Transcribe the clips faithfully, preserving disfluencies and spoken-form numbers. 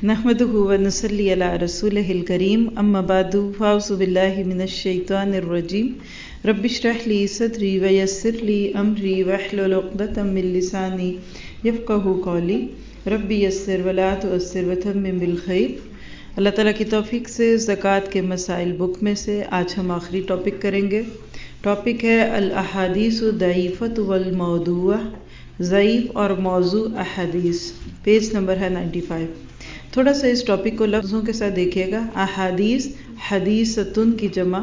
نحمدہ ونصلی علی رسولہ الکریم اما بعد فاعوذ باللہ من الشیطان الرجیم رب اشرح لی صدری ویسر لی امری واحلل عقدۃ من لسانی یفقہوا قولی رب یسر ولا تعسر وتمم بالخیر۔ اللہ تعالیٰ کی توفیق سے زکوٰۃ کے مسائل بک میں سے آج ہم آخری ٹاپک کریں گے۔ ٹاپک ہے الاحادیث الضعیفۃ والموضوع، ضعیف اور موضوع احادیث، پیج نمبر ہے نائنٹی فائیو۔ تھوڑا سا اس ٹاپک کو لفظوں کے ساتھ دیکھیے گا۔ احادیث حدیثتن کی جمع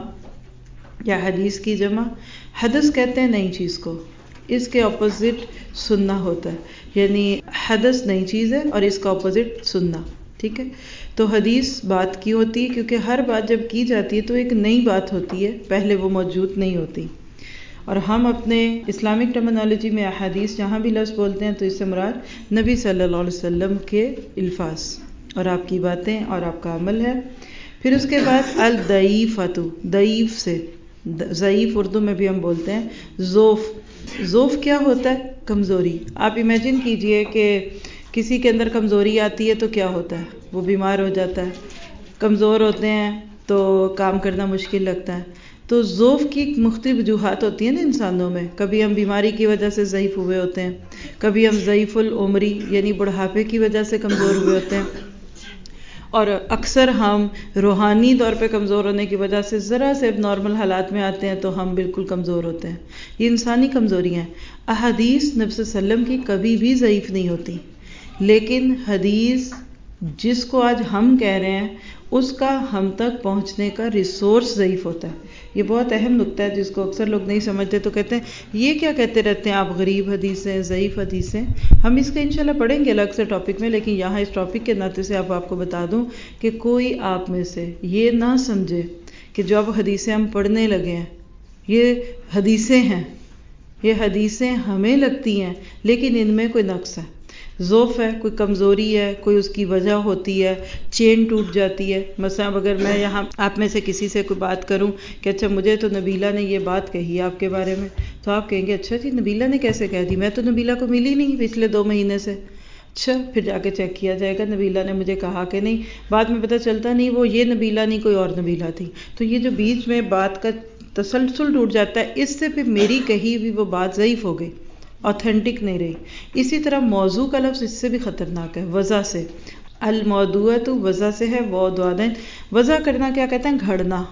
یا حدیث کی جمع۔ حدث کہتے ہیں نئی چیز کو، اس کے اپوزٹ سننا ہوتا ہے، یعنی حدث نئی چیز ہے اور اس کا اپوزٹ سننا، ٹھیک ہے۔ تو حدیث بات کی ہوتی ہے کیونکہ ہر بات جب کی جاتی ہے تو ایک نئی بات ہوتی ہے، پہلے وہ موجود نہیں ہوتی۔ اور ہم اپنے اسلامک ٹرمینالوجی میں احادیث جہاں بھی لفظ بولتے ہیں تو اس سے مراد نبی صلی اللہ علیہ وسلم کے الفاظ اور آپ کی باتیں اور آپ کا عمل ہے۔ پھر اس کے بعد الضعیفۃ، ضعیف سے، ضعیف اردو میں بھی ہم بولتے ہیں ضعف۔ ضعف کیا ہوتا ہے؟ کمزوری۔ آپ امیجن کیجئے کہ کسی کے اندر کمزوری آتی ہے تو کیا ہوتا ہے؟ وہ بیمار ہو جاتا ہے، کمزور ہوتے ہیں تو کام کرنا مشکل لگتا ہے۔ تو ضعف کی مختلف وجوہات ہوتی ہیں نا انسانوں میں، کبھی ہم بیماری کی وجہ سے ضعیف ہوئے ہوتے ہیں، کبھی ہم ضعیف العمری یعنی بڑھاپے کی وجہ سے کمزور ہوئے ہوتے ہیں، اور اکثر ہم روحانی طور پہ کمزور ہونے کی وجہ سے ذرا سے اب نارمل حالات میں آتے ہیں تو ہم بالکل کمزور ہوتے ہیں۔ یہ انسانی کمزوریاں ہیں۔ احادیث نبی صلی اللہ علیہ وسلم کی کبھی بھی ضعیف نہیں ہوتی، لیکن حدیث جس کو آج ہم کہہ رہے ہیں اس کا ہم تک پہنچنے کا ریسورس ضعیف ہوتا ہے۔ یہ بہت اہم نقطہ ہے جس کو اکثر لوگ نہیں سمجھتے، تو کہتے ہیں یہ کیا کہتے رہتے ہیں آپ، غریب حدیثیں، ضعیف حدیثیں۔ ہم اس کا انشاءاللہ پڑھیں گے الگ سے ٹاپک میں، لیکن یہاں اس ٹاپک کے ناطے سے اب آپ کو بتا دوں کہ کوئی آپ میں سے یہ نہ سمجھے کہ جو اب حدیثیں ہم پڑھنے لگے ہیں یہ حدیثیں ہیں، یہ حدیثیں ہمیں لگتی ہیں لیکن ان میں کوئی نقص ہے، ضعف ہے، کوئی کمزوری ہے، کوئی اس کی وجہ ہوتی ہے، چین ٹوٹ جاتی ہے۔ مثلا اگر میں یہاں آپ میں سے کسی سے کوئی بات کروں کہ اچھا مجھے تو نبیلہ نے یہ بات کہی آپ کے بارے میں، تو آپ کہیں گے اچھا جی نبیلہ نے کیسے کہہ دی، میں تو نبیلہ کو ملی نہیں پچھلے دو مہینے سے۔ اچھا پھر جا کے چیک کیا جائے گا نبیلہ نے مجھے کہا کہ نہیں، بعد میں پتہ چلتا نہیں وہ یہ نبیلہ نہیں کوئی اور نبیلہ تھی۔ تو یہ جو بیچ میں بات کا تسلسل ٹوٹ جاتا ہے، اس سے پھر میری کہی ہوئی وہ بات ضعیف ہو گئی، اوتھینٹک نہیں رہی۔ اسی طرح موضوع کا لفظ اس سے بھی خطرناک ہے، وضع سے۔ الموضوعۃ وضع سے ہے، وضعین۔ وضع کرنا کیا کہتے ہیں؟ گھڑنا،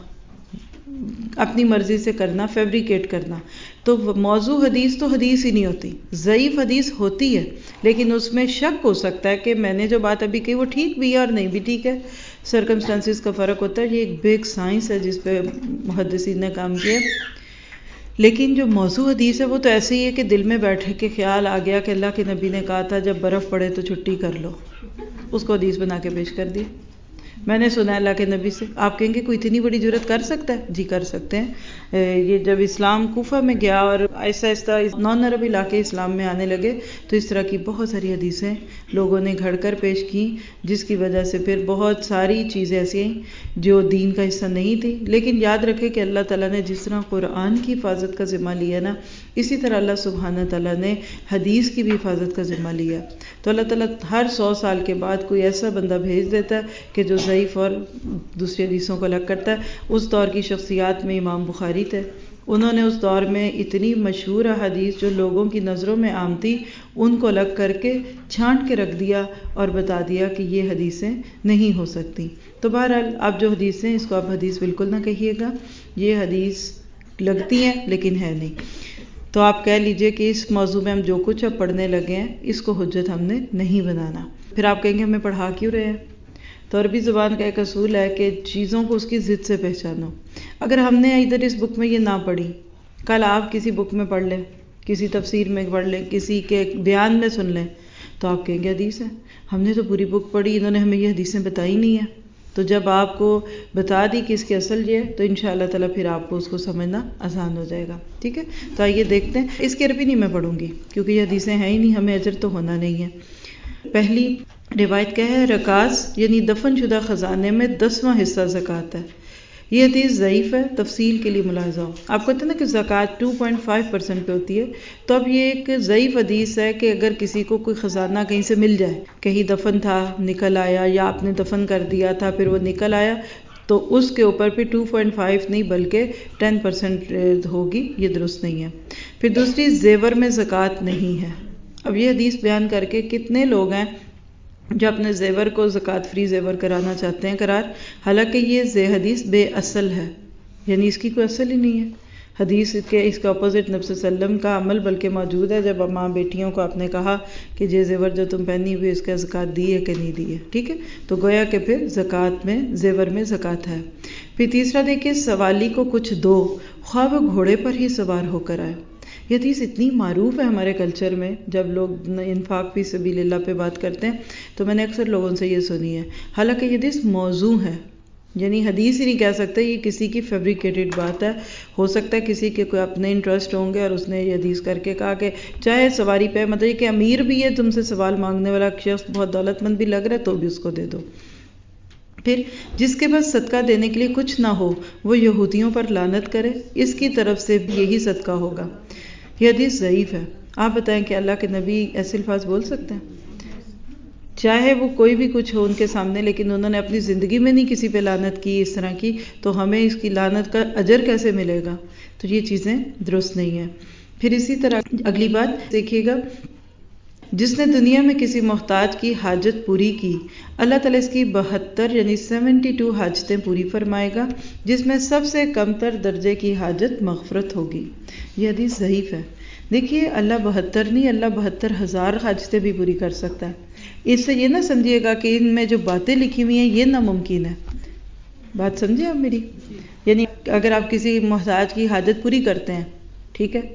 اپنی مرضی سے کرنا، فیبریکیٹ کرنا۔ تو موضوع حدیث تو حدیث ہی نہیں ہوتی، ضعیف حدیث ہوتی ہے لیکن اس میں شک ہو سکتا ہے کہ میں نے جو بات ابھی کہی وہ ٹھیک بھی ہے اور نہیں بھی ٹھیک ہے، سرکمسٹانسز کا فرق ہوتا ہے۔ یہ ایک بگ سائنس ہے جس پہ محدثین نے کام کیا۔ لیکن جو موضوع حدیث ہے وہ تو ایسے ہی ہے کہ دل میں بیٹھے کے خیال آ گیا کہ اللہ کے نبی نے کہا تھا جب برف پڑے تو چھٹی کر لو، اس کو حدیث بنا کے پیش کر دی۔ میں نے سنا اللہ کے نبی سے، آپ کہیں گے کوئی اتنی بڑی جرت کر سکتا ہے؟ جی کر سکتے ہیں۔ یہ جب اسلام کوفہ میں گیا اور آہستہ آہستہ نان عرب علاقے اسلام میں آنے لگے تو اس طرح کی بہت ساری حدیثیں لوگوں نے گھڑ کر پیش کی، جس کی وجہ سے پھر بہت ساری چیزیں ایسی ہیں جو دین کا حصہ نہیں تھی۔ لیکن یاد رکھے کہ اللہ تعالیٰ نے جس طرح قرآن کی حفاظت کا ذمہ لیا نا، اسی طرح اللہ سبحانہ تعالیٰ نے حدیث کی بھی حفاظت کا ذمہ لیا۔ تو اللہ تعالیٰ ہر سو سال کے بعد کوئی ایسا بندہ بھیج دیتا ہے کہ جو ضعیف اور دوسری حدیثوں کو الگ کرتا ہے۔ اس دور کی شخصیات میں امام بخاری تھے، انہوں نے اس دور میں اتنی مشہور حدیث جو لوگوں کی نظروں میں عام تھی ان کو الگ کر کے چھانٹ کے رکھ دیا اور بتا دیا کہ یہ حدیثیں نہیں ہو سکتی۔ تو بہرحال آپ جو حدیثیں اس کو آپ حدیث بالکل نہ کہیے گا، یہ حدیث لگتی ہیں لیکن ہے نہیں۔ تو آپ کہہ لیجئے کہ اس موضوع میں ہم جو کچھ اب پڑھنے لگے ہیں اس کو حجت ہم نے نہیں بنانا۔ پھر آپ کہیں گے ہمیں پڑھا کیوں رہے ہیں؟ تو عربی زبان کا ایک اصول ہے کہ چیزوں کو اس کی ضد سے پہچانو۔ اگر ہم نے ادھر اس بک میں یہ نہ پڑھی، کل آپ کسی بک میں پڑھ لیں، کسی تفسیر میں پڑھ لیں، کسی کے بیان میں سن لیں تو آپ کہیں گے حدیث ہے، ہم نے تو پوری بک پڑھی، انہوں نے ہمیں یہ حدیثیں بتائی نہیں ہیں۔ تو جب آپ کو بتا دی کہ اس کی اصل یہ ہے تو انشاءاللہ تعالیٰ پھر آپ کو اس کو سمجھنا آسان ہو جائے گا، ٹھیک ہے۔ تو آئیے دیکھتے ہیں۔ اس کی عربی نہیں میں پڑھوں گی کیونکہ یہ حدیثیں ہیں ہی نہیں، ہمیں اجر تو ہونا نہیں ہے۔ پہلی روایت کیا ہے؟ رکاز یعنی دفن شدہ خزانے میں دسواں حصہ زکوٰۃ ہے۔ یہ حدیث ضعیف ہے، تفصیل کے لیے ملاحظہ ہو۔ آپ کہتے ہیں نا کہ زکوٰۃ ٹو پوائنٹ فائیو پرسینٹ پہ ہوتی ہے، تو اب یہ ایک ضعیف حدیث ہے کہ اگر کسی کو کوئی خزانہ کہیں سے مل جائے، کہیں دفن تھا نکل آیا، یا آپ نے دفن کر دیا تھا پھر وہ نکل آیا، تو اس کے اوپر پھر ٹو پوائنٹ فائیو نہیں بلکہ ٹین پرسینٹ ہوگی، یہ درست نہیں ہے۔ پھر دوسری، زیور میں زکوٰۃ نہیں ہے۔ اب یہ حدیث بیان کر کے کتنے لوگ ہیں جو اپنے زیور کو زکوٰۃ فری زیور کرانا چاہتے ہیں قرار، حالانکہ یہ حدیث بے اصل ہے، یعنی اس کی کوئی اصل ہی نہیں ہے۔ حدیث کے اس کا اپوزٹ نبی صلی اللہ علیہ وسلم کا عمل بلکہ موجود ہے، جب ماں بیٹیوں کو آپ نے کہا کہ یہ زیور جو تم پہنی ہوئی اس کا زکوٰۃ دی ہے کہ نہیں دی ہے، ٹھیک ہے، تو گویا کہ پھر زکوٰۃ میں زیور میں زکوٰۃ ہے۔ پھر تیسرا دیکھیے، سوالی کو کچھ دو خواہ وہ گھوڑے پر ہی سوار ہو کر آئے۔ یہ حدیث اتنی معروف ہے ہمارے کلچر میں، جب لوگ انفاق فی سبیل اللہ پہ بات کرتے ہیں تو میں نے اکثر لوگوں سے یہ سنی ہے، حالانکہ یہ حدیث موضوع ہے، یعنی حدیث ہی نہیں کہہ سکتے، یہ کسی کی فیبریکیٹڈ بات ہے۔ ہو سکتا ہے کسی کے کوئی اپنے انٹرسٹ ہوں گے اور اس نے یہ حدیث کر کے کہا کہ چاہے سواری پہ، مطلب کہ امیر بھی ہے، تم سے سوال مانگنے والا شخص بہت دولت مند بھی لگ رہا ہے تو بھی اس کو دے دو۔ پھر جس کے پاس صدقہ دینے کے لیے کچھ نہ ہو وہ یہودیوں پر لعنت کرے، اس کی طرف سے بھی یہی صدقہ ہوگا۔ یہ حدیث ضعیف ہے۔ آپ بتائیں کہ اللہ کے نبی ایسے الفاظ بول سکتے ہیں؟ چاہے وہ کوئی بھی کچھ ہو ان کے سامنے، لیکن انہوں نے اپنی زندگی میں نہیں کسی پہ لعنت کی اس طرح کی، تو ہمیں اس کی لعنت کا اجر کیسے ملے گا؟ تو یہ چیزیں درست نہیں ہیں۔ پھر اسی طرح اگلی بات دیکھیے گا، جس نے دنیا میں کسی محتاج کی حاجت پوری کی، اللہ تعالیٰ اس کی بہتر یعنی سیونٹی ٹو حاجتیں پوری فرمائے گا، جس میں سب سے کم تر درجے کی حاجت مغفرت ہوگی۔ یہ حدیث ضعیف ہے۔ دیکھیے، اللہ بہتر نہیں، اللہ بہتر ہزار حاجتیں بھی پوری کر سکتا ہے۔ اس سے یہ نہ سمجھیے گا کہ ان میں جو باتیں لکھی ہوئی ہیں یہ ناممکن ہے۔ بات سمجھے آپ میری؟ یعنی اگر آپ کسی محتاج کی حاجت پوری کرتے ہیں، ٹھیک ہے،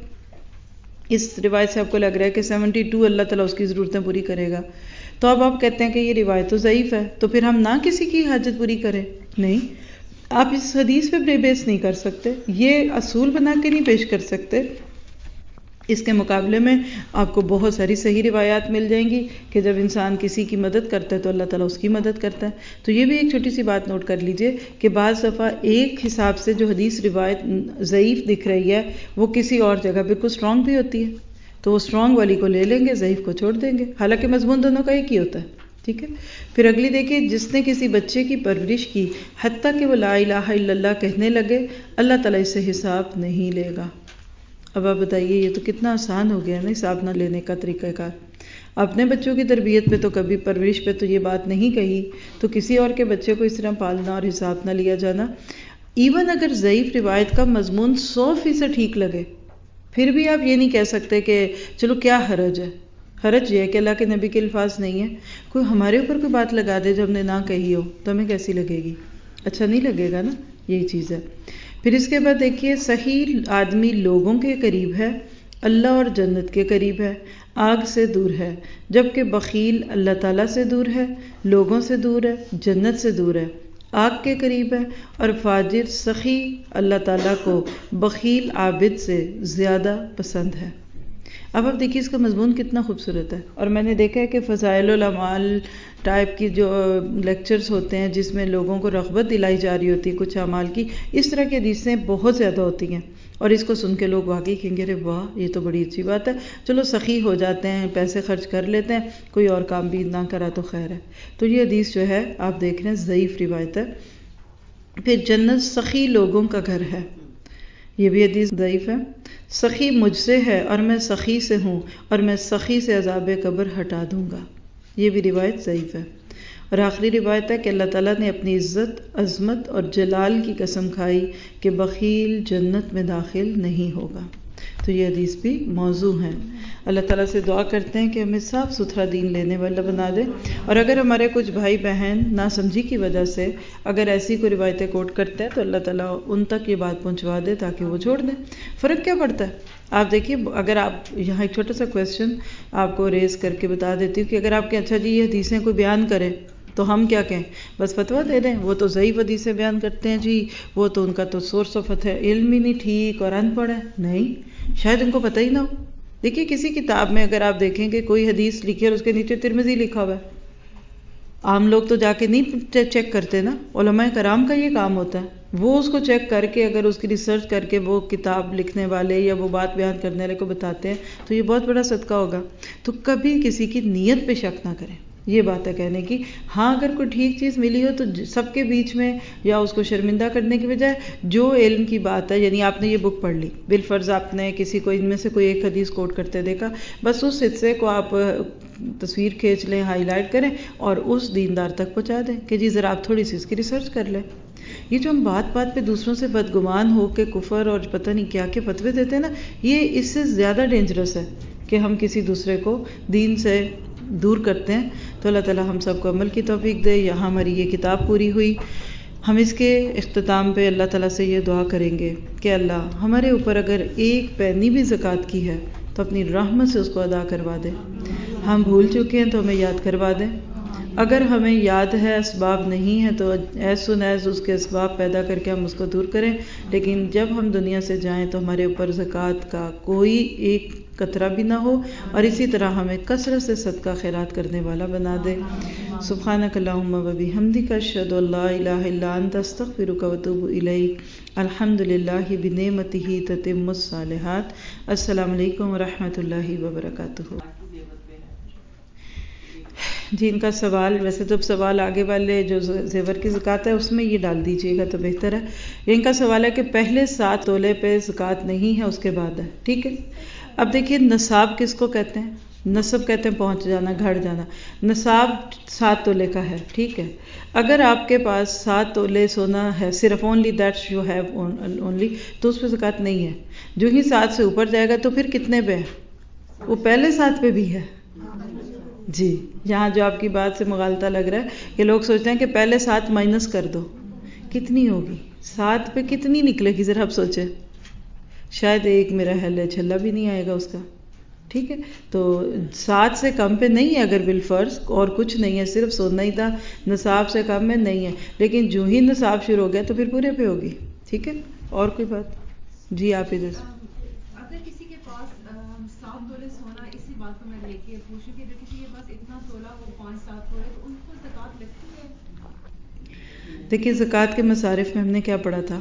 اس روایت سے آپ کو لگ رہا ہے کہ سیونٹی ٹو اللہ تعالیٰ اس کی ضرورتیں پوری کرے گا، تو اب آپ کہتے ہیں کہ یہ روایت تو ضعیف ہے، تو پھر ہم نہ کسی کی حاجت پوری کریں؟ نہیں، آپ اس حدیث پہ بیس نہیں کر سکتے، یہ اصول بنا کے نہیں پیش کر سکتے۔ اس کے مقابلے میں آپ کو بہت ساری صحیح روایات مل جائیں گی کہ جب انسان کسی کی مدد کرتا ہے تو اللہ تعالیٰ اس کی مدد کرتا ہے۔ تو یہ بھی ایک چھوٹی سی بات نوٹ کر لیجئے کہ بعض دفعہ ایک حساب سے جو حدیث روایت ضعیف دکھ رہی ہے وہ کسی اور جگہ بالکل اسٹرانگ بھی ہوتی ہے، تو وہ اسٹرانگ والی کو لے لیں گے، ضعیف کو چھوڑ دیں گے، حالانکہ مضمون دونوں کا ایک ہی ہوتا ہے، ٹھیک ہے۔ پھر اگلی دیکھیے، جس نے کسی بچے کی پرورش کی حتیٰ کہ وہ لا الہ الا اللہ کہنے لگے، اللہ تعالیٰ اس سے حساب نہیں لے گا۔ اب آپ بتائیے، یہ تو کتنا آسان ہو گیا نا حساب نہ لینے کا طریقہ کار۔ اپنے بچوں کی تربیت پہ تو کبھی، پرورش پہ تو یہ بات نہیں کہی، تو کسی اور کے بچے کو اس طرح پالنا اور حساب نہ لیا جانا۔ ایون اگر ضعیف روایت کا مضمون سو فیصد ٹھیک لگے، پھر بھی آپ یہ نہیں کہہ سکتے کہ چلو کیا حرج ہے۔ حرج یہ ہے کہ اللہ کے نبی کے الفاظ نہیں ہیں، کوئی ہمارے اوپر کوئی بات لگا دے جو ہم نے نہ کہی ہو تو ہمیں کیسی لگے گی؟ اچھا نہیں لگے گا نا، یہی چیز ہے۔ پھر اس کے بعد دیکھیے، صحیح آدمی لوگوں کے قریب ہے، اللہ اور جنت کے قریب ہے، آگ سے دور ہے، جبکہ بخیل اللہ تعالیٰ سے دور ہے، لوگوں سے دور ہے، جنت سے دور ہے، آگ کے قریب ہے، اور فاجر سخی اللہ تعالیٰ کو بخیل عابد سے زیادہ پسند ہے۔ اب آپ دیکھیے اس کا مضمون کتنا خوبصورت ہے، اور میں نے دیکھا ہے کہ فضائل الاعمال ٹائپ کی جو لیکچرز ہوتے ہیں جس میں لوگوں کو رغبت دلائی جا رہی ہوتی ہے کچھ اعمال کی، اس طرح کی حدیثیں بہت زیادہ ہوتی ہیں، اور اس کو سن کے لوگ واقعی کہیں گے ارے واہ یہ تو بڑی اچھی بات ہے، چلو سخی ہو جاتے ہیں، پیسے خرچ کر لیتے ہیں، کوئی اور کام بھی نہ کرا تو خیر ہے۔ تو یہ حدیث جو ہے آپ دیکھ رہے ہیں ضعیف روایت ہے۔ پھر جنت سخی لوگوں کا گھر ہے، یہ بھی حدیث ضعیف ہے۔ سخی مجھ سے ہے اور میں سخی سے ہوں، اور میں سخی سے عذاب قبر ہٹا دوں گا، یہ بھی روایت ضعیف ہے۔ اور آخری روایت ہے کہ اللہ تعالیٰ نے اپنی عزت، عظمت اور جلال کی قسم کھائی کہ بخیل جنت میں داخل نہیں ہوگا۔ تو یہ حدیث بھی موضوع ہے۔ اللہ تعالیٰ سے دعا کرتے ہیں کہ ہمیں صاف ستھرا دین لینے والا بنا دے، اور اگر ہمارے کچھ بھائی بہن ناسمجھی کی وجہ سے اگر ایسی کوئی روایتیں کوٹ کرتے ہیں تو اللہ تعالیٰ ان تک یہ بات پہنچوا دے تاکہ وہ چھوڑ دیں۔ فرق کیا پڑتا ہے؟ آپ دیکھیے، اگر آپ یہاں ایک چھوٹا سا کویسچن آپ کو ریز کر کے بتا دیتی ہوں کہ اگر آپ کے اچھا جی یہ حدیثیں کوئی بیان کرے تو ہم کیا کہیں؟ بس فتویٰ دے دیں، وہ تو ضعیف حدیثیں بیان کرتے ہیں جی، وہ تو ان کا تو سورس آف ہے علم ہی نہیں ٹھیک اور ان پڑھ ہے، نہیں، شاید ان کو پتہ ہی نہ ہو۔ دیکھیے کسی کتاب میں اگر آپ دیکھیں کہ کوئی حدیث لکھی ہے اور اس کے نیچے ترمذی لکھا ہوا ہے، عام لوگ تو جا کے نہیں چیک کرتے نا، علماء کرام کا یہ کام ہوتا ہے، وہ اس کو چیک کر کے اگر اس کی ریسرچ کر کے وہ کتاب لکھنے والے یا وہ بات بیان کرنے والے کو بتاتے ہیں تو یہ بہت بڑا صدقہ ہوگا. تو کبھی کسی کی نیت پہ شک نہ کریں، یہ بات ہے کہنے کی. ہاں اگر کوئی ٹھیک چیز ملی ہو تو سب کے بیچ میں یا اس کو شرمندہ کرنے کی بجائے جو علم کی بات ہے، یعنی آپ نے یہ بک پڑھ لی، بالفرض آپ نے کسی کو ان میں سے کوئی ایک حدیث کوٹ کرتے دیکھا، بس اس حصے کو آپ تصویر کھینچ لیں، ہائی لائٹ کریں اور اس دیندار تک پہنچا دیں کہ جی ذرا آپ تھوڑی سی اس کی ریسرچ کر لیں. یہ جو ہم بات بات پہ دوسروں سے بدگمان ہو کے کفر اور پتہ نہیں کیا کے فتوے دیتے ہیں نا، یہ اس سے زیادہ ڈینجرس ہے کہ ہم کسی دوسرے کو دین سے دور کرتے ہیں. تو اللہ تعالی ہم سب کو عمل کی توفیق دے. یہاں ہماری یہ کتاب پوری ہوئی. ہم اس کے اختتام پہ اللہ تعالیٰ سے یہ دعا کریں گے کہ اللہ ہمارے اوپر اگر ایک پینی بھی زکوٰۃ کی ہے تو اپنی رحمت سے اس کو ادا کروا دے. ہم بھول چکے ہیں تو ہمیں یاد کروا دیں. اگر ہمیں یاد ہے اسباب نہیں ہے تو ایز سن ایز اس کے اسباب پیدا کر کے ہم اس کو دور کریں. لیکن جب ہم دنیا سے جائیں تو ہمارے اوپر زکوٰۃ کا کوئی ایک قطرہ بھی نہ ہو، اور اسی طرح ہمیں کثرت سے صدقہ خیرات کرنے والا بنا دے. سبحانک اللہم و بحمدک اشہد ان لا الہ الا انت استغفرک و اتوب الیک. الحمد للہ بنعمتہ تتم الصالحات. السلام علیکم ورحمۃ اللہ وبرکاتہ. جی ان کا سوال، ویسے تو سوال آگے والے جو زیور کی زکوٰۃ ہے اس میں یہ ڈال دیجئے گا تو بہتر ہے. ان کا سوال ہے کہ پہلے سات تولے پہ زکوٰۃ نہیں ہے، اس کے بعد ہے. ٹھیک ہے، اب دیکھیے نصاب کس کو کہتے ہیں؟ نصب کہتے ہیں پہنچ جانا، گھڑ جانا. نصاب سات تولے کا ہے. ٹھیک ہے، اگر آپ کے پاس سات تولے سونا ہے صرف، only that you have only, تو اس پہ زکوٰۃ نہیں ہے. جو ہی سات سے اوپر جائے گا تو پھر کتنے پہ ہے؟ وہ پہلے سات پہ بھی ہے. جی یہاں جو آپ کی بات سے مغالطہ لگ رہا ہے کہ لوگ سوچتے ہیں کہ پہلے سات مائنس کر دو، کتنی ہوگی؟ سات پہ کتنی نکلے گی ذرا آپ سوچیں. شاید ایک میرا حل ہے چھلا بھی نہیں آئے گا اس کا. ٹھیک ہے، تو سات سے کم پہ نہیں ہے اگر بالفرض، اور کچھ نہیں ہے، صرف سونا ہی تھا، نصاب سے کم میں نہیں ہے. لیکن جو ہی نصاب شروع ہو گیا تو پھر پورے پہ ہوگی. ٹھیک ہے، اور کوئی بات؟ جی آپ ادھر سے. اگر کسی کے پاس سات تولے سونا، اسی بات کو میں لے کے پوچھوں کہ اگر کسی کے پاس اتنا تولا وہ پانچ سات تولے، تو ان کو زکوٰۃ لگتی ہے؟ دیکھیے زکوٰۃ کے مصارف میں ہم نے کیا پڑھا تھا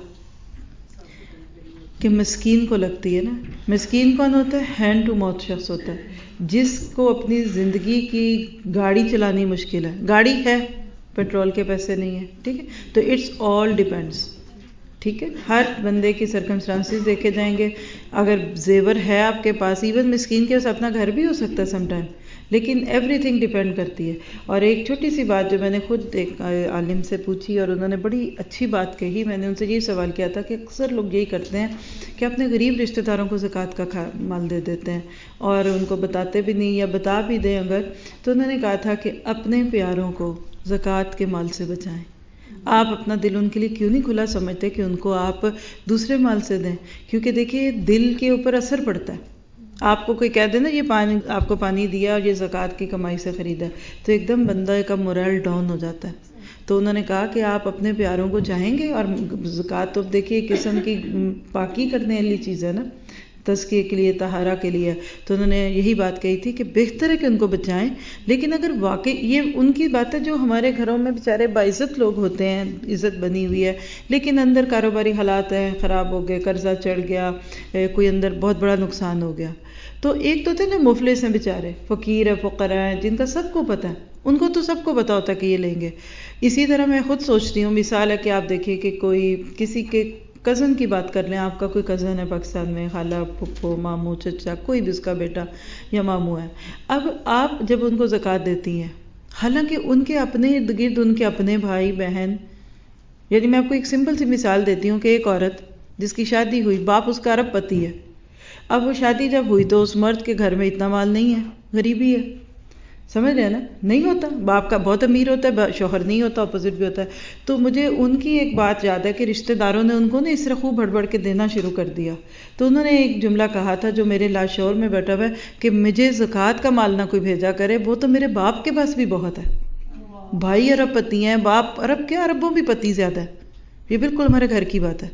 کہ مسکین کو لگتی ہے نا. مسکین کون ہوتا ہے؟ ہینڈ ٹو ماؤتھ شخص ہوتا ہے جس کو اپنی زندگی کی گاڑی چلانی مشکل ہے. گاڑی ہے، پیٹرول کے پیسے نہیں ہیں. ٹھیک ہے، تو اٹس آل ڈیپینڈس. ٹھیک ہے، ہر بندے کی سرکمسٹانسز دیکھے جائیں گے. اگر زیور ہے آپ کے پاس، ایون مسکین کے پاس اپنا گھر بھی ہو سکتا ہے سم ٹائم، لیکن ایوری تھنگ ڈیپینڈ کرتی ہے. اور ایک چھوٹی سی بات جو میں نے خود ایک عالم سے پوچھی اور انہوں نے بڑی اچھی بات کہی، میں نے ان سے یہی سوال کیا تھا کہ اکثر لوگ یہی کرتے ہیں کہ اپنے غریب رشتہ داروں کو زکوٰۃ کا مال دے دیتے ہیں اور ان کو بتاتے بھی نہیں، یا بتا بھی دیں اگر تو انہوں نے کہا تھا کہ اپنے پیاروں کو زکوٰۃ کے مال سے بچائیں. آپ اپنا دل ان کے لیے کیوں نہیں کھلا سمجھتے کہ ان کو آپ دوسرے مال سے دیں؟ کیونکہ دیکھیے دل کے اوپر اثر پڑتا ہے. آپ کو کوئی کہہ دے نا یہ پانی آپ کو پانی دیا اور یہ زکوٰۃ کی کمائی سے خریدا ہے، تو ایک دم بندہ کا مورل ڈاؤن ہو جاتا ہے. تو انہوں نے کہا کہ آپ اپنے پیاروں کو چاہیں گے، اور زکوٰۃ تو دیکھیے ایک قسم کی پاکی کرنے والی چیز ہے نا، تزکیے کے لیے، طہارہ کے لیے. تو انہوں نے یہی بات کہی تھی کہ بہتر ہے کہ ان کو بچائیں. لیکن اگر واقعی یہ ان کی بات ہے جو ہمارے گھروں میں بیچارے باعزت لوگ ہوتے ہیں، عزت بنی ہوئی ہے، لیکن اندر کاروباری حالات ہیں، خراب ہو گئے، قرضہ چڑھ گیا، کوئی اندر بہت بڑا نقصان ہو گیا. تو ایک تو تھے نا مفلس ہیں بیچارے، فقیر ہے، فقراء ہیں، جن کا سب کو پتہ ہے، ان کو تو سب کو پتہ ہوتا ہے کہ یہ لیں گے. اسی طرح میں خود سوچتی ہوں، مثال ہے کہ آپ دیکھیں کہ کوئی کسی کے کزن کی بات کر لیں، آپ کا کوئی کزن ہے پاکستان میں، خالہ، پھپھو، ماموں، چچا، کوئی بھی اس کا بیٹا یا ماموں ہے. اب آپ جب ان کو زکوٰۃ دیتی ہیں، حالانکہ ان کے اپنے ارد گرد ان کے اپنے بھائی بہن، یعنی میں آپ کو ایک سمپل سی مثال دیتی ہوں کہ ایک عورت جس کی شادی ہوئی، باپ اس کا ارب پتی ہے. اب وہ شادی جب ہوئی تو اس مرد کے گھر میں اتنا مال نہیں ہے، غریبی ہے. سمجھ رہے ہیں نا؟ نہیں ہوتا، باپ کا بہت امیر ہوتا ہے، شوہر نہیں ہوتا، اپوزٹ بھی ہوتا ہے. تو مجھے ان کی ایک بات یاد ہے کہ رشتہ داروں نے ان کو نا اس طرح خوب بڑھ بڑھ کے دینا شروع کر دیا. تو انہوں نے ایک جملہ کہا تھا جو میرے لاشعور میں بیٹھا ہوا ہے کہ مجھے زکوٰۃ کا مال نہ کوئی بھیجا کرے، وہ تو میرے باپ کے پاس بھی بہت ہے. بھائی ارب پتی ہیں، باپ ارب کیا، اربوں بھی پتی زیادہ ہے. یہ بالکل ہمارے گھر کی بات ہے.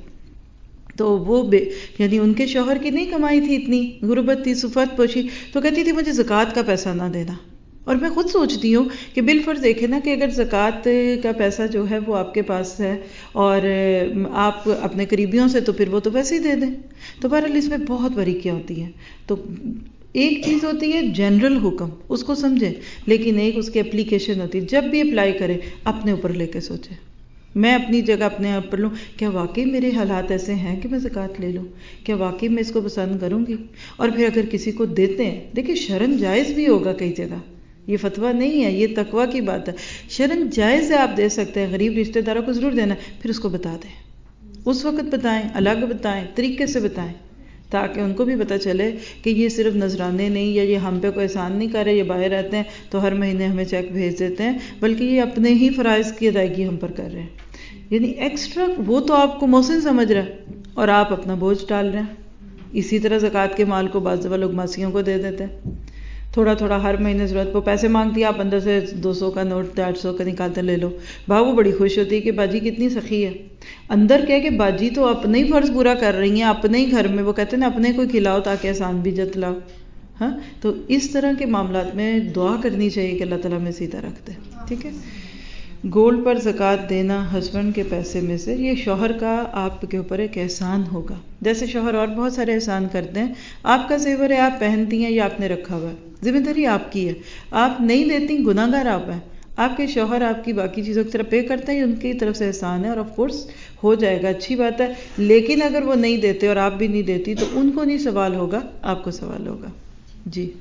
تو وہ بے یعنی ان کے شوہر کی نہیں کمائی تھی، اتنی غربت تھی، سفت پوشی، تو کہتی تھی مجھے زکوٰۃ کا پیسہ نہ دینا. اور میں خود سوچتی ہوں کہ بالفرض دیکھیں نا کہ اگر زکوٰۃ کا پیسہ جو ہے وہ آپ کے پاس ہے اور آپ اپنے قریبیوں سے تو پھر وہ تو ویسے ہی دے دیں. تو بہرحال اس میں بہت باریکیاں ہوتی ہیں. تو ایک چیز ہوتی ہے جنرل حکم، اس کو سمجھیں، لیکن ایک اس کی اپلیکیشن ہوتی ہے. جب بھی اپلائی کریں اپنے اوپر لے کے سوچیں. میں اپنی جگہ اپنے آپ پر لوں، کیا واقعی میرے حالات ایسے ہیں کہ میں زکوٰۃ لے لوں؟ کیا واقعی میں اس کو پسند کروں گی؟ اور پھر اگر کسی کو دیتے ہیں، دیکھیں شرعاً جائز بھی ہوگا کئی جگہ، یہ فتویٰ نہیں ہے، یہ تقویٰ کی بات ہے. شرعاً جائز ہے، آپ دے سکتے ہیں، غریب رشتہ داروں کو ضرور دینا. پھر اس کو بتا دیں، اس وقت بتائیں، الگ بتائیں، طریقے سے بتائیں، تاکہ ان کو بھی پتہ چلے کہ یہ صرف نذرانے نہیں، یا یہ ہم پہ کوئی احسان نہیں کر رہے، یہ باہر رہتے ہیں تو ہر مہینے ہمیں چیک بھیج دیتے ہیں، بلکہ یہ اپنے ہی فرائض کی ادائیگی ہم پر کر رہے ہیں. یعنی ایکسٹرا وہ تو آپ کو محسن سمجھ رہا ہے اور آپ اپنا بوجھ ڈال رہے ہیں. اسی طرح زکوٰۃ کے مال کو بعض دفعہ لوگ ماسیوں کو دے دیتے ہیں، تھوڑا تھوڑا ہر مہینے ضرورت کو پیسے مانگتی ہے، آپ اندر سے دو سو کا نوٹ ڈیڑھ سو کا نکالتے لے لو. بھاؤ وہ بڑی خوش ہوتی ہے کہ باجی کتنی سخی ہے. اندر کہہ کہ باجی تو اپنے ہی فرض پورا کر رہی ہیں، اپنے ہی گھر میں، وہ کہتے ہیں نا اپنے کوئی کھلاؤ تاکہ احسان بھی جتلاؤ. ہاں، تو اس طرح کے معاملات میں دعا کرنی چاہیے کہ اللہ تعالیٰ میں سیدھا رکھ دے. ٹھیک ہے. گولڈ پر زکوٰۃ دینا ہسبینڈ کے پیسے میں سے، یہ شوہر کا آپ کے اوپر ایک احسان ہوگا. جیسے شوہر اور بہت سارے احسان کرتے ہیں، آپ کا زیور ہے، آپ پہنتی ہیں یا آپ نے رکھا ہوا ہے، ذمہ داری آپ کی ہے. آپ نہیں دیتی، گناہ گار آپ ہیں. آپ کے شوہر آپ کی باقی چیزوں کی طرف پے کرتے ہیں، ان کی طرف سے احسان ہے، اور آف کورس ہو جائے گا، اچھی بات ہے. لیکن اگر وہ نہیں دیتے اور آپ بھی نہیں دیتی تو ان کو نہیں سوال ہوگا، آپ کو سوال ہوگا. جی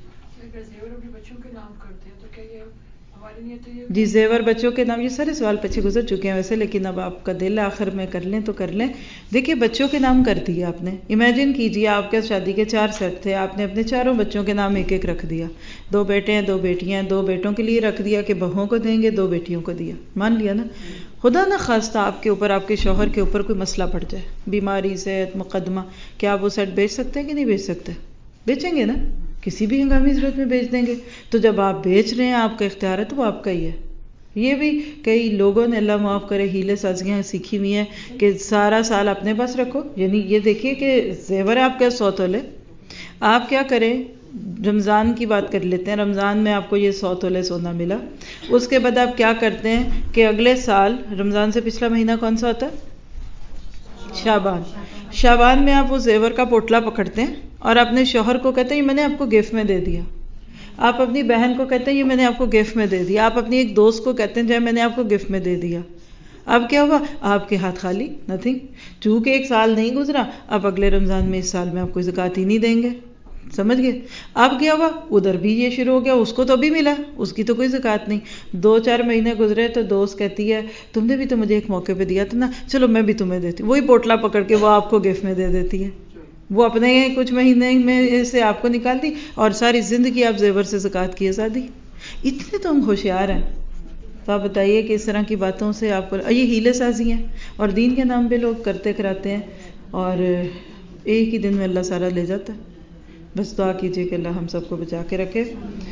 جی زیور بچوں کے نام، یہ سارے سوال پیچھے گزر چکے ہیں ویسے، لیکن اب آپ کا دل آخر میں کر لیں تو کر لیں. دیکھیے بچوں کے نام کر دیے آپ نے. امیجن کیجئے آپ کے شادی کے چار سیٹ تھے، آپ نے اپنے چاروں بچوں کے نام ایک ایک رکھ دیا. دو بیٹے ہیں، دو بیٹیاں ہیں، دو بیٹوں کے لیے رکھ دیا کہ بہوؤں کو دیں گے، دو بیٹیوں کو دیا. مان لیا نا. خدا نہ خواستہ آپ کے اوپر، آپ کے شوہر کے اوپر کوئی مسئلہ پڑ جائے، بیماری، صحت، مقدمہ، کیا آپ وہ سیٹ بیچ سکتے ہیں کہ نہیں بیچ سکتے؟ بیچیں گے نا، کسی بھی ہنگامی ضرورت میں بیچ دیں گے. تو جب آپ بیچ رہے ہیں، آپ کا اختیار ہے تو وہ آپ کا ہی ہے. یہ بھی کئی لوگوں نے، اللہ معاف کرے، ہیلے سازیاں سیکھی ہوئی ہیں کہ سارا سال اپنے پاس رکھو. یعنی یہ دیکھیے کہ زیور آپ کا سو تولے، آپ کیا کریں، رمضان کی بات کر لیتے ہیں. رمضان میں آپ کو یہ سو تولے سونا ملا، اس کے بعد آپ کیا کرتے ہیں کہ اگلے سال، رمضان سے پچھلا مہینہ کون سا ہوتا ہے؟ شعبان. شعبان میں آپ وہ زیور کا پوٹلا پکڑتے ہیں اور اپنے شوہر کو کہتے ہیں یہ میں نے آپ کو گفٹ میں دے دیا. آپ اپنی بہن کو کہتے ہیں یہ میں نے آپ کو گفٹ میں دے دیا. آپ اپنی ایک دوست کو کہتے ہیں جو میں نے آپ کو گفٹ میں دے دیا. اب کیا ہوا؟ آپ کے ہاتھ خالی، نتھنگ. چونکہ ایک سال نہیں گزرا، اب اگلے رمضان میں اس سال میں آپ کوئی زکوٰۃ ہی نہیں دیں گے. سمجھ گئے؟ اب کیا ہوا؟ ادھر بھی یہ شروع ہو گیا، اس کو تو ابھی ملا، اس کی تو کوئی زکوٰۃ نہیں. دو چار مہینے گزرے تو دوست کہتی ہے تم نے بھی تو مجھے ایک موقع پہ دیا تھا نا، چلو میں بھی تمہیں دیتی ہوں. وہی پوٹلا پکڑ کے وہ آپ کو گفٹ میں دے دیتی ہے. وہ اپنے کچھ مہینے میں سے آپ کو نکال دی اور ساری زندگی آپ زیور سے زکوٰۃ کی آزادی. اتنے تو ہم ہوشیار ہیں. تو آپ بتائیے کہ اس طرح کی باتوں سے آپ کو، یہ ہیلے سازی ہیں اور دین کے نام پہ لوگ کرتے کراتے ہیں، اور ایک ہی دن میں اللہ سارا لے جاتا ہے. بس دعا کیجیے کہ اللہ ہم سب کو بچا کے رکھے.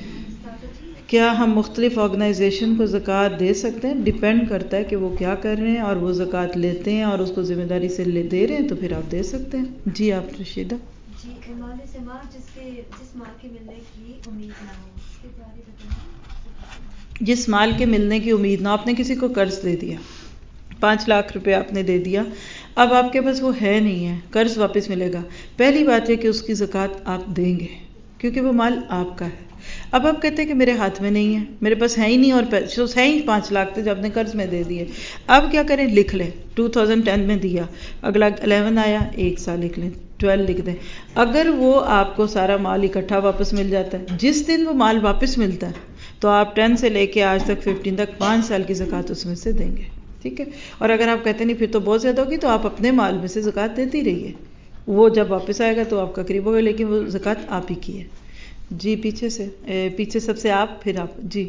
کیا ہم مختلف آرگنائزیشن کو زکوٰۃ دے سکتے ہیں؟ ڈیپینڈ کرتا ہے کہ وہ کیا کر رہے ہیں، اور وہ زکوٰۃ لیتے ہیں اور اس کو ذمہ داری سے لے دے رہے ہیں تو پھر آپ دے سکتے ہیں. جی آپ رشیدہ. جی مال سماع جس کے جس مال کے ملنے کی امید نہ ہو، اس کے بارے بتائیں. جس مال کے ملنے کی امید نہ، آپ نے کسی کو قرض دے دیا، پانچ لاکھ روپے آپ نے دے دیا، اب آپ کے پاس وہ ہے نہیں ہے، قرض واپس ملے گا. پہلی بات ہے کہ اس کی زکوٰۃ آپ دیں گے کیونکہ وہ مال آپ کا ہے. اب آپ کہتے ہیں کہ میرے ہاتھ میں نہیں ہے، میرے پاس ہے ہی نہیں، اور پیسے ہے ہی پانچ لاکھ تھے جو آپ نے قرض میں دے دیے. اب کیا کریں؟ لکھ لیں. ٹو تھاؤزینڈ ٹین میں دیا، اگلا الیون آیا، ایک سال لکھ لیں، ٹویلو لکھ دیں. اگر وہ آپ کو سارا مال اکٹھا واپس مل جاتا ہے، جس دن وہ مال واپس ملتا ہے تو آپ ٹین سے لے کے آج تک ففٹین تک پانچ سال کی زکوٰۃ اس میں سے دیں گے. ٹھیک ہے. اور اگر آپ کہتے نہیں پھر تو بہت زیادہ ہوگی، تو آپ اپنے مال میں سے زکوٰۃ دیتی رہیے، وہ جب واپس آئے گا تو آپ کا قریب ہوگا، لیکن وہ زکوٰۃ آپ ہی کی ہے. جی پیچھے سے، پیچھے سب سے آپ، پھر آپ. جی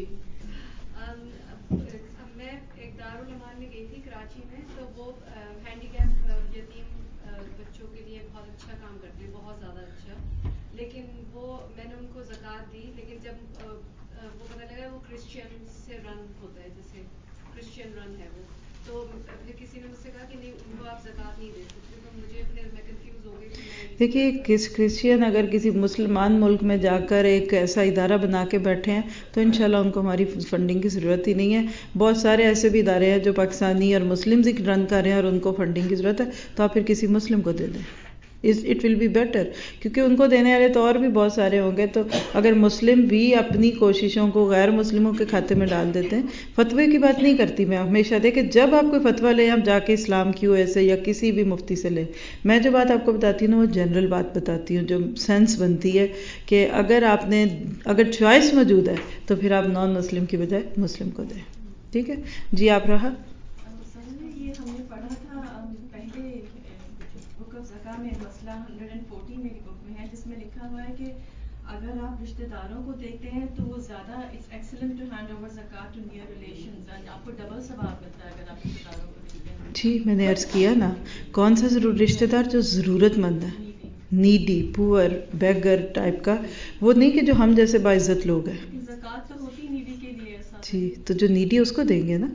میں ایک دارالعمان میں گئی تھی کراچی میں، تو وہ ہینڈی کیپ یتیم بچوں کے لیے بہت اچھا کام کرتے ہیں، بہت زیادہ اچھا. لیکن وہ میں نے ان کو زکوٰۃ دی، لیکن جب وہ پتہ لگا وہ کرسچین سے رن ہوتا ہے، جیسے کرسچین رن ہے وہ، تو پھر کسی نے مجھ سے کہا کہ نہیں ان کو آپ زکوٰۃ نہیں دے سکتے, تو مجھے پھر میں کنفیوز ہو گئی کہ میں دیکھیے کس کرسچین اگر کسی مسلمان ملک میں جا کر ایک ایسا ادارہ بنا کے بیٹھے ہیں تو انشاءاللہ ان کو ہماری فنڈنگ کی ضرورت ہی نہیں ہے. بہت سارے ایسے بھی ادارے ہیں جو پاکستانی اور مسلم ہی رن کر رہے ہیں اور ان کو فنڈنگ کی ضرورت ہے, تو آپ پھر کسی مسلم کو دے دیں, اٹ ول بی بیٹر, کیونکہ ان کو دینے والے تو اور بھی بہت سارے ہوں گے. تو اگر مسلم بھی اپنی کوششوں کو غیر مسلموں کے کھاتے میں ڈال دیتے ہیں, فتوے کی بات نہیں کرتی میں ہمیشہ, دیکھیں جب آپ کوئی فتویٰ لیں آپ جا کے اسلام کی او ایس سے یا کسی بھی مفتی سے لیں, میں جو بات آپ کو بتاتی ہوں وہ جنرل بات بتاتی ہوں, جو سینس بنتی ہے کہ اگر آپ نے اگر چوائس موجود ہے تو پھر آپ نان مسلم کی بجائے مسلم کو دیں. ٹھیک ہے جی, آپ رہا. یہ ہم نے پڑھا تھا پہلے بک آف زکا میں, مسئلہ ہنڈریڈ اینڈ فورٹی میری بک میں ہے, جس میں لکھا ہوا ہے کہ اگر آپ رشتہ داروں کو دیکھتے ہیں تو وہ زیادہ it's excellent to hand over zakat to near relations, and آپ کو ڈبل ثواب ملتا ہے اگر آپ رشتہ داروں کو دیکھتے ہیں. جی میں نے عرض کیا نا, کون سا ضرور رشتہ دار جو ضرورت مند ہے, نیڈی پور بیگر ٹائپ کا, وہ نہیں کہ جو ہم جیسے باعزت لوگ ہیں. زکات تو ہوتی نیڈی کے لیے ایسا. جی تو جو نیڈی اس کو دیں گے نا.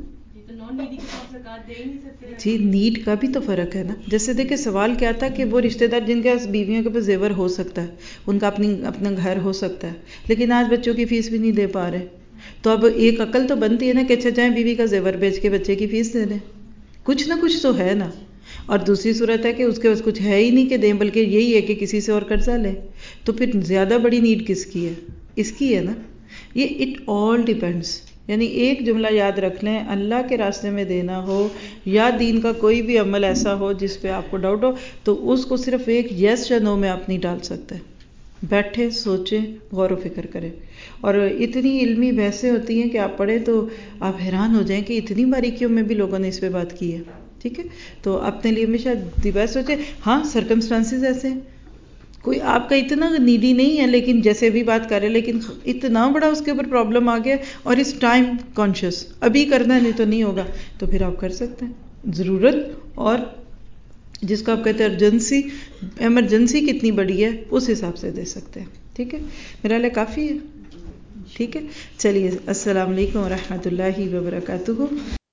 جی نیڈ کا بھی تو فرق ہے نا. جیسے دیکھیں سوال کیا تھا کہ وہ رشتہ دار جن کے پاس بیویوں کے پاس زیور ہو سکتا ہے, ان کا اپنی اپنا گھر ہو سکتا ہے, لیکن آج بچوں کی فیس بھی نہیں دے پا رہے, تو اب ایک عقل تو بنتی ہے نا کہ اچھا جائیں بیوی کا زیور بیچ کے بچے کی فیس دے دیں, کچھ نہ کچھ تو ہے نا. اور دوسری صورت ہے کہ اس کے پاس کچھ ہے ہی نہیں کہ دیں, بلکہ یہی ہے کہ کسی سے اور قرضہ لے, تو پھر زیادہ بڑی نیڈ کس کی ہے, اس کی ہے نا. یہ اٹ آل ڈیپینڈس. یعنی ایک جملہ یاد رکھ لیں, اللہ کے راستے میں دینا ہو یا دین کا کوئی بھی عمل ایسا ہو جس پہ آپ کو ڈاؤٹ ہو, تو اس کو صرف ایک یس یا نو میں آپ نہیں ڈال سکتے. بیٹھے سوچیں, غور و فکر کریں. اور اتنی علمی بحثیں ہوتی ہیں کہ آپ پڑھیں تو آپ حیران ہو جائیں کہ اتنی باریکیوں میں بھی لوگوں نے اس پہ بات کی ہے. ٹھیک ہے, تو اپنے لیے ہمیشہ دی بیسٹ سوچیں. ہاں سرکمسٹانسز ایسے ہیں, کوئی آپ کا اتنا نیڈی نہیں ہے لیکن جیسے بھی بات کر رہے, لیکن اتنا بڑا اس کے اوپر پرابلم آ گیا اور اس ٹائم کانشیس ابھی کرنا ہے نہیں تو نہیں ہوگا, تو پھر آپ کر سکتے ہیں. ضرورت اور جس کو آپ کہتے ہیں ارجنسی, ایمرجنسی کتنی بڑی ہے اس حساب سے دے سکتے ہیں. ٹھیک ہے, میرا لیے کافی ہے. ٹھیک ہے, چلیے السلام علیکم ورحمۃ اللہ وبرکاتہ.